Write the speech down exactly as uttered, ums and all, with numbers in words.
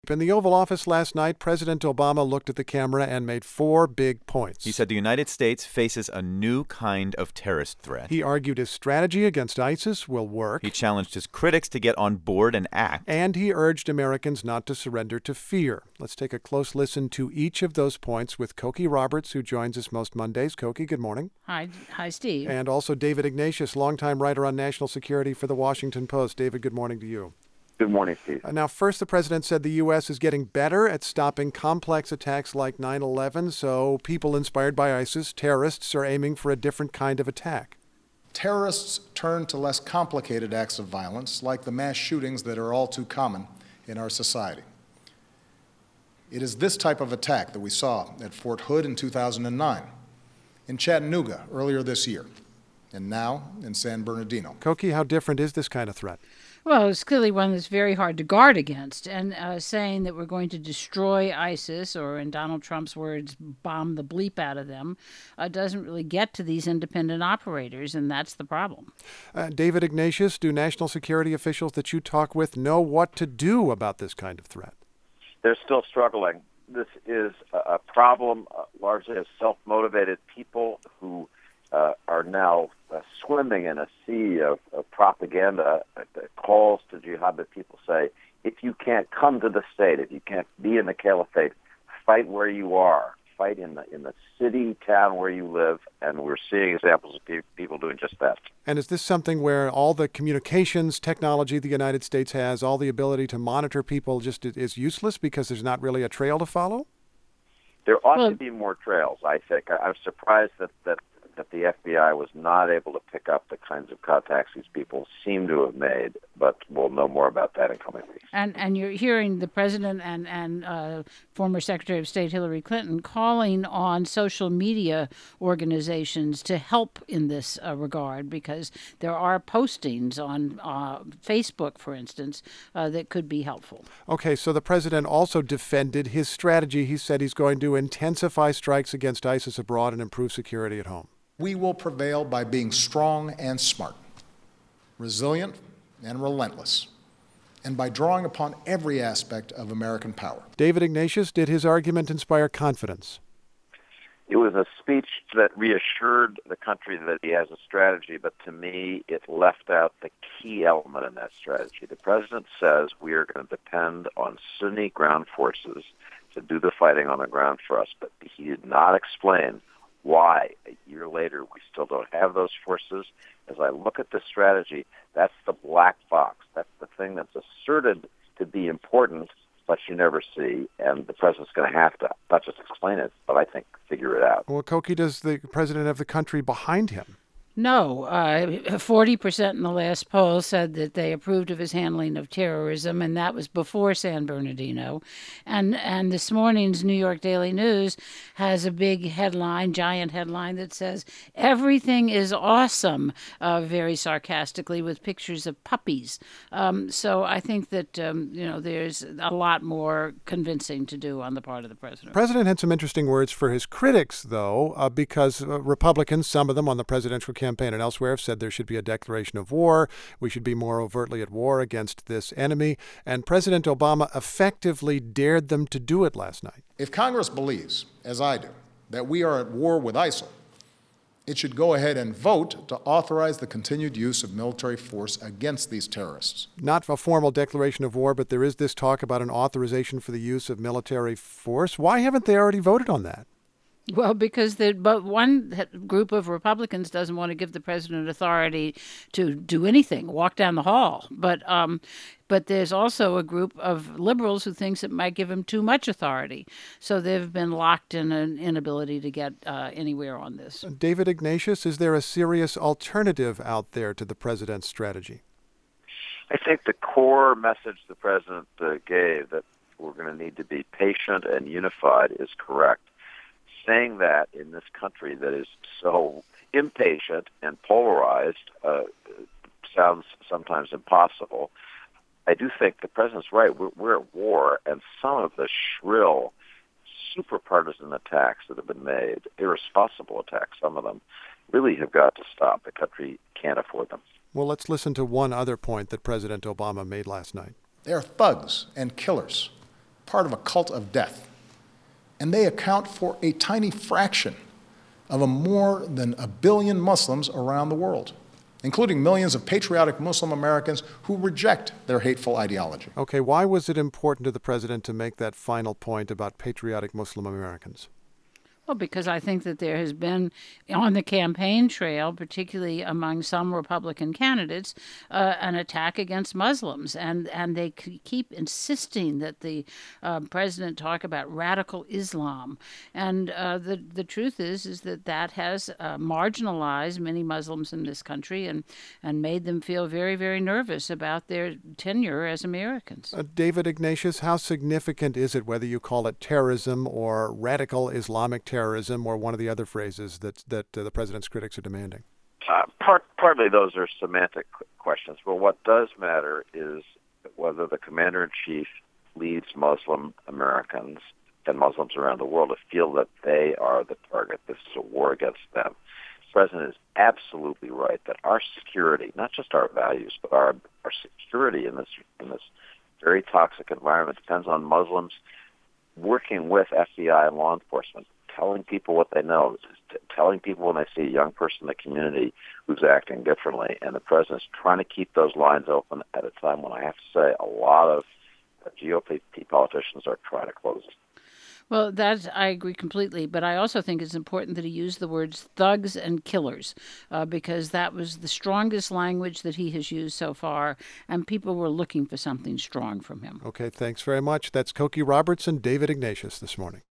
In the Oval Office last night, President Obama looked at the camera and made four big points. He said the United States faces a new kind of terrorist threat. He argued his strategy against ISIS will work. He challenged his critics to get on board and act. And he urged Americans not to surrender to fear. Let's take a close listen to each of those points with Cokie Roberts, who joins us most Mondays. Cokie, good morning. Hi, hi, Steve. And also David Ignatius, longtime writer on national security for The Washington Post. David, good morning to you. Good morning, Steve. Uh, now, first, the president said the U S is getting better at stopping complex attacks like nine eleven, so people inspired by ISIS, terrorists, are aiming for a different kind of attack. Terrorists turn to less complicated acts of violence, like the mass shootings that are all too common in our society. It is this type of attack that we saw at Fort Hood in two thousand nine, in Chattanooga earlier this year, and now in San Bernardino. Cokie, how different is this kind of threat? Well, it's clearly one that's very hard to guard against. And uh, saying that we're going to destroy ISIS, or in Donald Trump's words, bomb the bleep out of them, uh, doesn't really get to these independent operators, and that's the problem. Uh, David Ignatius, do national security officials that you talk with know what to do about this kind of threat? They're still struggling. This is a problem uh, largely of self-motivated people who uh, are now uh, swimming in a sea of, of propaganda that calls to jihad. That people say, if you can't come to the state, if you can't be in the caliphate, fight where you are, fight in the in the city, town where you live, and we're seeing examples of pe- people doing just that. And is this something where all the communications technology the United States has, all the ability to monitor people, just is useless because there's not really a trail to follow? There ought well, to be more trails, I think. I, I'm surprised that, that that the F B I was not able to pick up the kinds of contacts these people seem to have made, but we'll know more about that in coming weeks. And and you're hearing the president and, and uh, former Secretary of State Hillary Clinton calling on social media organizations to help in this uh, regard, because there are postings on uh, Facebook, for instance, uh, that could be helpful. Okay, so the president also defended his strategy. He said he's going to intensify strikes against ISIS abroad and improve security at home. We will prevail by being strong and smart, resilient and relentless, and by drawing upon every aspect of American power. David Ignatius, did his argument inspire confidence? It was a speech that reassured the country that he has a strategy, but to me, it left out the key element in that strategy. The president says we are going to depend on Sunni ground forces to do the fighting on the ground for us, but he did not explain why, a year later, we still don't have those forces. As I look at the strategy, that's the black box. That's the thing that's asserted to be important, but you never see. And the president's going to have to not just explain it, but I think figure it out. Well, Cokie, does the president have the country behind him? No, uh, forty percent in the last poll said that they approved of his handling of terrorism, and that was before San Bernardino. And and this morning's New York Daily News has a big headline, giant headline, that says, "Everything is awesome," uh, very sarcastically, with pictures of puppies. Um, so I think that, um, you know, there's a lot more convincing to do on the part of the president. The president had some interesting words for his critics, though, uh, because uh, Republicans, some of them on the presidential campaign and elsewhere, have said there should be a declaration of war. We should be more overtly at war against this enemy. And President Obama effectively dared them to do it last night. If Congress believes, as I do, that we are at war with ISIL, it should go ahead and vote to authorize the continued use of military force against these terrorists. Not a formal declaration of war, but there is this talk about an authorization for the use of military force. Why haven't they already voted on that? Well, because the, but one group of Republicans doesn't want to give the president authority to do anything, walk down the hall. But um, but there's also a group of liberals who thinks it might give him too much authority. So they've been locked in an inability to get uh, anywhere on this. David Ignatius, is there a serious alternative out there to the president's strategy? I think the core message the president uh, gave, that we're going to need to be patient and unified, is correct. Saying that in this country that is so impatient and polarized uh, sounds sometimes impossible. I do think the president's right. We're, we're at war, and some of the shrill, super partisan attacks that have been made, irresponsible attacks, some of them, really have got to stop. The country can't afford them. Well, let's listen to one other point that President Obama made last night. They are thugs and killers part of a cult of death, and they account for a tiny fraction of a more than a billion Muslims around the world, including millions of patriotic Muslim Americans who reject their hateful ideology. Okay, why was it important to the president to make that final point about patriotic Muslim Americans? Well, because I think that there has been, on the campaign trail, particularly among some Republican candidates, uh, an attack against Muslims. And, and they c- keep insisting that the uh, president talk about radical Islam. And uh, the, the truth is, is that that has uh, marginalized many Muslims in this country and, and made them feel very, very nervous about their tenure as Americans. Uh, David Ignatius, how significant is it, whether you call it terrorism or radical Islamic terrorism, terrorism or one of the other phrases that that uh, the president's critics are demanding? Uh, part, partly those are semantic questions, but what does matter is whether the commander-in-chief leads Muslim Americans and Muslims around the world to feel that they are the target. This is a war against them. The president is absolutely right that our security, not just our values, but our, our security in this in this very toxic environment depends on Muslims working with F B I and law enforcement, telling people what they know, telling people when they see a young person in the community who's acting differently. And the president's trying to keep those lines open at a time when I have to say a lot of G O P politicians are trying to close it. Well, that I agree completely, but I also think it's important that he use the words thugs and killers, uh, because that was the strongest language that he has used so far, and people were looking for something strong from him. Okay, thanks very much. That's Cokie Robertson, David Ignatius this morning.